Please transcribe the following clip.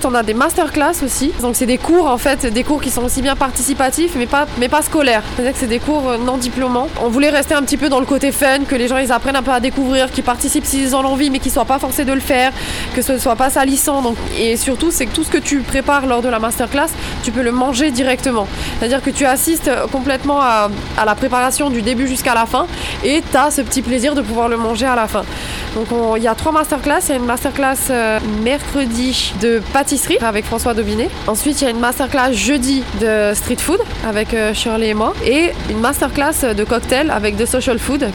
on a des masterclass aussi. Donc c'est des cours en fait, des cours qui sont aussi bien participatifs mais pas scolaires. C'est-à-dire que c'est des cours non diplômants. On voulait rester un petit peu dans le côté fun, que les gens ils apprennent un peu à découvrir, qu'ils participent s'ils en ont envie mais qu'ils soient pas forcés de le faire, que ce ne soit pas salissant. Donc, et surtout c'est que tout ce que tu prépares lors de la masterclass, tu peux le manger directement. C'est-à-dire que tu assistes complètement à la préparation du début jusqu'à la fin et tu as ce petit plaisir de pouvoir le manger à la fin. Donc il y a 3 masterclass. Il y a une masterclass mercredi de pâtisserie avec François Daubinet. Ensuite il y a une masterclass jeudi de street food avec Shirley et moi et une masterclass de cocktail avec The Social Food